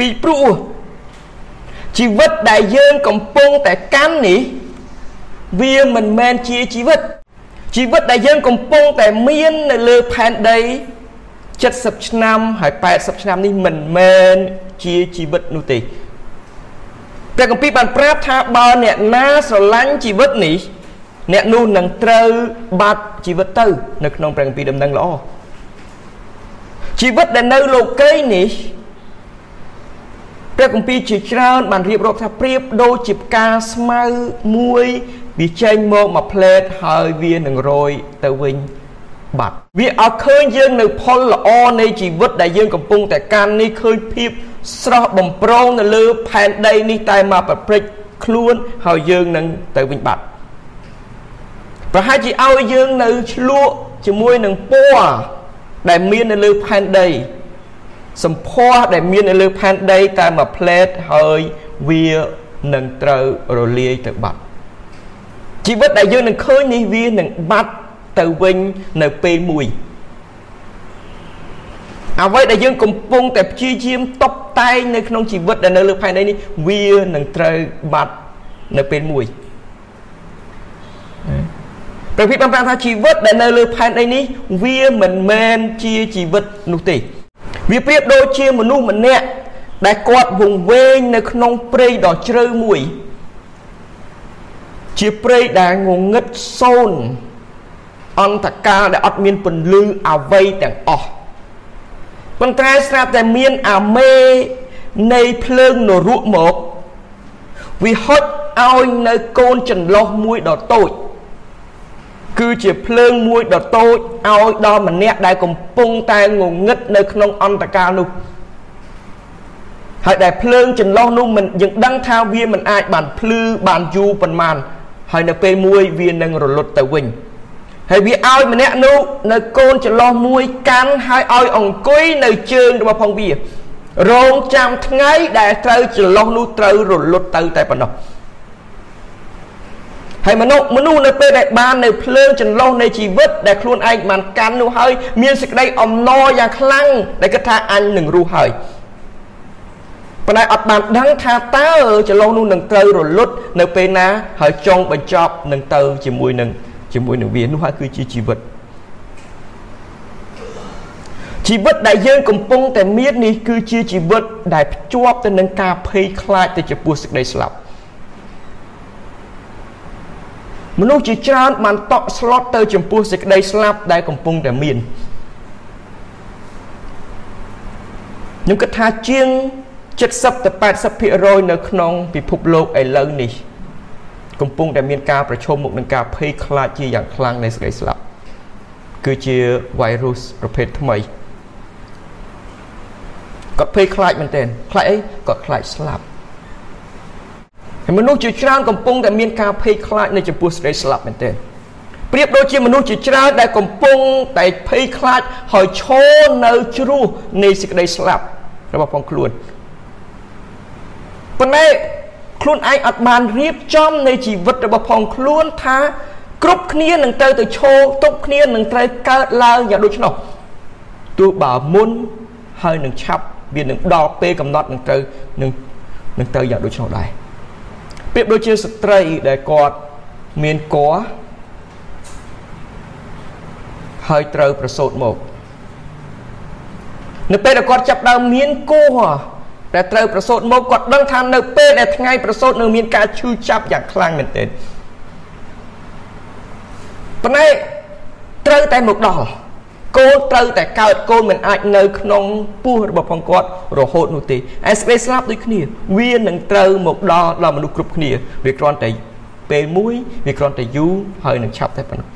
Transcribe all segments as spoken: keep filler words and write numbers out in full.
ពីព្រោះជីវិតដែលយើងកំពុងតែកាន់នេះវាមិនមែនជាជីវិតជីវិតដែលយើងកំពុងតែមាននៅលើផែនដី70ឆ្នាំហើយ80ឆ្នាំនេះមិនមែនជាជីវិតនោះទេព្រះគម្ពីរបានប្រាប់ថាបើអ្នកណាស្រឡាញ់ជីវិតនេះអ្នកនោះនឹងត្រូវបាត់ជីវិតទៅនៅក្នុងព្រះគម្ពីរដំណឹងល្អជីវិតដែលនៅលោកីនេះព្រះគម្ពីរជាច្រើនបានរៀបរាប់ថាប្រៀបដូចជាផ្កាស្មៅមួយវាចេញមកមួយផ្លែតហើយវានឹងរយទៅវិញបាត់វាឲ្យឃើញយើងនៅផលល្អនៃជីវិតដែលយើងកំពុងតែកាន់នេះឃើញភាពស្រស់បំព្រងនៅលើផែនដីនេះតែមកប្រព្រឹត្តខ្លួនហើយយើងនឹងទៅវិញបាត់ប្រហែលជាឲ្យយើងនៅឆ្លក់ជាមួយនឹងពណ៌ដែលមាននៅលើផែនដីសម្ផស្សដែលមាននៅលើផែនដីតែមួយផ្លែតហើយវានឹងត្រូវរលាយទៅបាត់ជីវិតដែលយើងនឹងឃើញនេះវានឹងបាត់ទៅវិញនៅពេលមួយអ្វីដែលយើងកំពុងតែព្យាយាមតបតែងនៅក្នុងជីវិតដែលនៅលើផែនដីនេះវានឹងត្រូវបាត់នៅពេលមួយព្រះភិក្ខុបានប្រាប់ថាជីវិតដែលនៅលើផែនដីនេះវាមិនមែនជាជីវិតនោះទេវាប្រៀបដូចជាមនុស្សម្នាក់ដែលគាត់វង្វេងនៅក្នុងព្រៃដ៏ជ្រៅមួយជាព្រៃដែលងងឹតសូន្យអន្តកាលដែលអត់មានពន្លឺអ្វីទាំងអស់ប៉ុន្តែស្រាប់តែមានអាមេនៃភ្លើងនរកមកវាហុចឲ្យនៅកូនចន្លុះមួយដ៏តូចគឺជាភ្លើងមួយដ៏តូចឲ្យដល់ម្នាក់ដែលកំពុងតែងងឹតនៅក្នុងអន្តកាលនោះហើយដែលភ្លើងចន្លុះនោះមិនយើងដឹងថាវាមិនអាចបានភ្លឺបានយូរប៉ុន្មានហើយនៅពេលមួយវានឹងរលត់ទៅវិញហើយវាឲ្យម្នាក់នោះនៅកូនចន្លុះមួយកាន់ហើយឲ្យអង្គុយនៅជើងរបស់ផងវារងចាំថ្ងៃដែលត្រូវចន្លុះនោះត្រូវរលត់ទៅតែប៉ុណ្ណោះហើយមនុស្សមនុស្សនៅពេលដែលបាននៅភ្លើងចន្លុះនៃជីវិតដែលខ្លួនឯងបានកាន់នោះហើយមានសេចក្តីអំណរយ៉ាងខ្លាំងដែលគិតថាអញនឹងរស់ហើយប៉ុន្តែអត់បានដឹងថាតើចន្លុះនោះនឹងត្រូវរលត់នៅពេលណាហើយចុងបញ្ចប់នឹងទៅជាមួយនឹងជាមួយនឹងវានោះហើយគឺជាជីវិតជីវិតដែលយើងកំពុងតែមាននេះគឺជាជីវិតដែលភ្ជាប់ទៅនឹងការភ័យខ្លាចទៅចំពោះសេចក្តីស្លាប់មនុស្សជាច្រើនបានតក់ស្លុតទៅចំពោះសេចក្តីស្លាប់ដែលកំពុងតែមានខ្ញុំគិតថាជាង70ទៅ80ភាគរយនៅក្នុងពិភពលោកឥឡូវនេះកំពុងតែមានការប្រឈមមុខនឹងការភ័យខ្លាចជាយ៉ាងខ្លាំងនៃសេចក្តីស្លាប់គឺជា virus ប្រភេទថ្មីគាត់ភ័យខ្លាចមែនទែនខ្លាចអីគាត់ខ្លាចស្លាប់ហើយមនុស្សជាច្រើនកំពុងតែមានការភ័យខ្លាចនៅចំពោះសេចក្តីស្លាប់មែនទែនប្រៀបដូចជាមនុស្សជាច្រើនដែលកំពុងតែភ័យខ្លាចហើយឈរនៅជ្រោះនៃសេចក្តីស្លាប់របស់ផងខ្លួនប៉ុន្តែខ្លួនឯងអត់បានរៀបចំនៃជីវិតរបស់ផងខ្លួនថាគ្រប់គ្នានឹងទៅទៅឈរទប់គ្នានឹងត្រូវកើតឡើងយ៉ាងដូច្នោះទោះបើមុនហើយនឹងឆាប់វានឹងដល់ពេលកំណត់នឹងទៅនឹងនឹងទៅយ៉ាងដូច្នោះដែរប្រៀបដូចជាស្ត្រីដែលគាត់មានកហើយត្រូវប្រសូតមកនៅពេលដែលគាត់ចាប់ដើមមានកដែលត្រូវប្រសូតមកគាត់ដឹងថានៅពេលដែលថ្ងៃប្រសូតនឹងមានការឈឺចាប់យ៉ាងខ្លាំងមែនទែនប៉ុន្តែត្រូវតែមកដល់កូនត្រូវតែកើតកូនមិនអាចនៅក្នុងពោះរបស់ផងគាត់រហូតនោះទេឯសេចក្តីស្លាប់ដូចគ្នាវានឹងត្រូវមកដល់ដល់មនុស្សគ្រប់គ្នាវាគ្រាន់តែពេលមួយវាគ្រាន់តែយូរហើយនឹងឆាប់តែប៉ុណ្ណោះ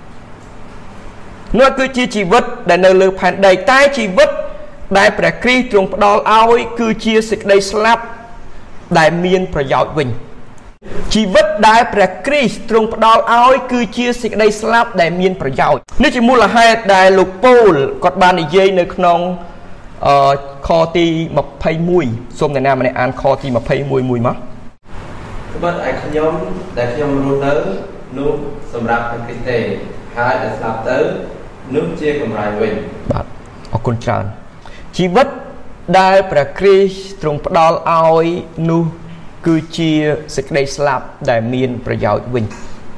នោះគឺជាជីវិតដែលនៅលើផែនដីតែជីវិតដែលព្រះគ្រីស្ទទ្រង់ផ្ដល់ឲ្យគឺជាសេចក្តីស្លាប់ដែលមានប្រយោជន៍វិញជីវិតដែលព្រះគ្រីស្ទទ្រង់ផ្ដល់ឲ្យគឺជាសេចក្តីស្លាប់ដែលមានប្រយោជន៍នេះជាមូលហេតុដែលលោកប៉ូលគាត់បាននិយាយនៅក្នុងអឺខទី21សូមអ្នកណាម្នាក់អានខទី21មួយមកត្បិតឯខ្ញុំដែលខ្ញុំរស់នៅនោះសម្រាប់ព្រះគ្រីស្ទទេហើយដែលស្លាប់ទៅនោះជាកម្រៃវិញបាទអរគុណច្រើនជីវិតដែលព្រះគ្រីស្ទទ្រង់ផ្ដល់ឲ្យនោះគឺជាសេចក្តីស្លាប់ដែលមានប្រយោជន៍វិញ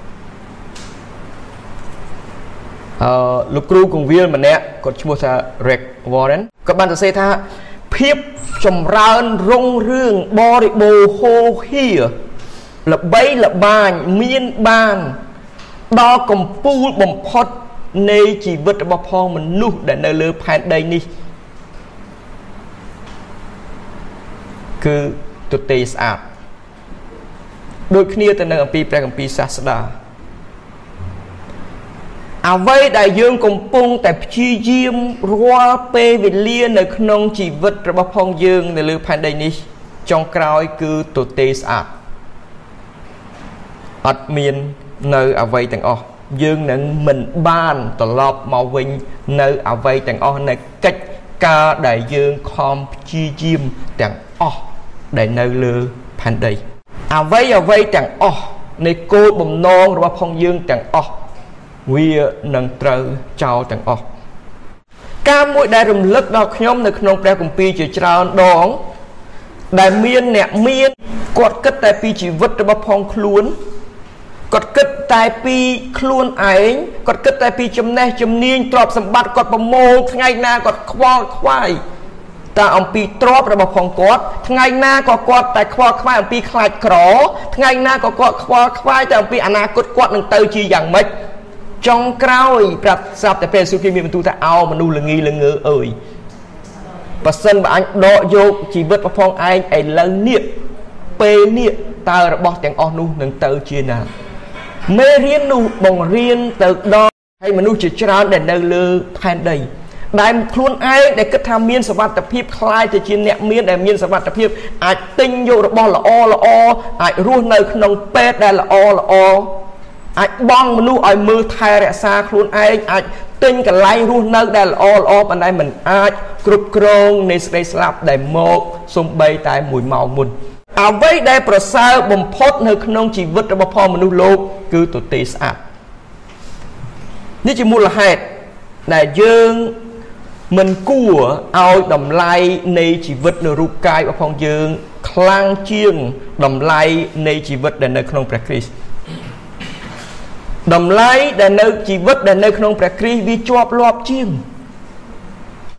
អឺលោកគ្រូកងវិលម្នាក់គាត់ឈ្មោះថា Rick Warren គាត់បានសរសេរថាភាពចម្រើនរុងរឿងបរិបូរណ៍ហូរហៀល្បីល្បាញមានបានដល់កំពូលបំផុតនៃជីវិតរបស់ផងមនុស្សដែលនៅលើផែនដីនេះគឺទទេស្អាតដូចគ្នាទៅនឹងអំពីព្រះគម្ពីរសាស្តាអ្វីដែលយើងកំពុងតែព្យាយាមរាល់ពេលវេលានៅក្នុងជីវិតរបស់ផងយើងនៅលើផែនដីនេះចុងក្រោយគឺទទេស្អាតអត់មាននៅអ្វីទាំងអស់យើងនឹងមិនបានត្រឡប់មកវិញនៅអ្វីទាំងអស់នៃកិច្ចការដែលយើងខំព្យាយាមទាំងអស់ដែលនៅលើផែនដីអ្វីអ្វីទាំងអស់នៃគោលបំណងរបស់ផងយើងទាំងអស់វានឹងត្រូវចោលទាំងអស់ការមួយដែលរំលឹកដល់ខ្ញុំនៅក្នុងព្រះគម្ពីរជាច្រើនដងដែលមានអ្នកមានគាត់គិតតែពីជីវិតរបស់ផងខ្លួនគាត់គិតតែពីខ្លួនឯងគាត់គិតតែពីចំណេះជំនាញទ្រព្យសម្បត្តិគាត់ប្រមូលថ្ងៃណាគាត់ខ្វល់ខ្វាយតែអំពីទ្រព្យរបស់ផងគាត់ថ្ងៃណាក៏គាត់តែខ្វល់ខ្វាយអំពីខ្លាចក្រថ្ងៃណាក៏គាត់ខ្វល់ខ្វាយតែអំពីអនាគតគាត់នឹងទៅជាយ៉ាងម៉េចចុងក្រោយប្រាប់ស្រាប់តែព្រះយេស៊ូវគ្រីស្ទមានបន្ទូលថាអោមនុស្សល្ងីល្ងើអើយបើសិនបើអញដកយកជីវិតរបស់ផងឯងឥឡូវនេះពេលនេះតើរបស់ទាំងអស់នោះនឹងទៅជាណាមេរៀននោះបង្រៀនទៅដល់ឲ្យមនុស្សជាច្រើនដែលនៅលើផែនដីដែលខ្លួនឯងដែលគិតថាមានសុវត្ថិភាពคล้ายទៅជាអ្នកមានដែលមានសុវត្ថិភាពអាចទិញយករបស់ល្អល្អអាចរស់នៅក្នុងពេទ្យដែលល្អល្អអាចបងមនុស្សឲ្យមើលថែរក្សាខ្លួនឯងអាចទិញកន្លែងរស់នៅដែលល្អល្អប៉ុន្តែមិនអាចគ្រប់គ្រងនៃសេចក្តីស្លាប់ដែលមកសំបីតែមួយម៉ោងមុនអ្វីដែលប្រសើរបំផុតនៅក្នុងជីវិតរបស់ផងមនុស្សលោកគឺទទេស្អាតនេះជាមូលហេតុដែលយើងមិនគួរឲ្យតម្លៃនៃជីវិតនៅរូបកាយរបស់ផងយើងខ្លាំងជាងតម្លៃនៃជីវិតដែលនៅក្នុងព្រះគ្រីស្ទតម្លៃដែលនៅជីវិតដែលនៅក្នុងព្រះគ្រីស្ទវាជាប់លាប់ជាង